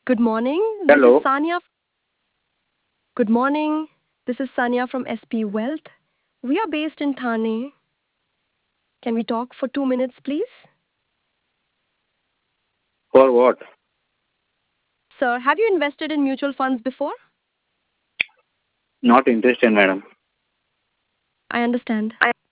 Good morning. This is Hello. Sanya. Good morning. This is Sanya from SP Wealth. We are based in Thane. Can we talk for 2 minutes, please? For what? Sir, have you invested in mutual funds before? Not interested, madam. I understand.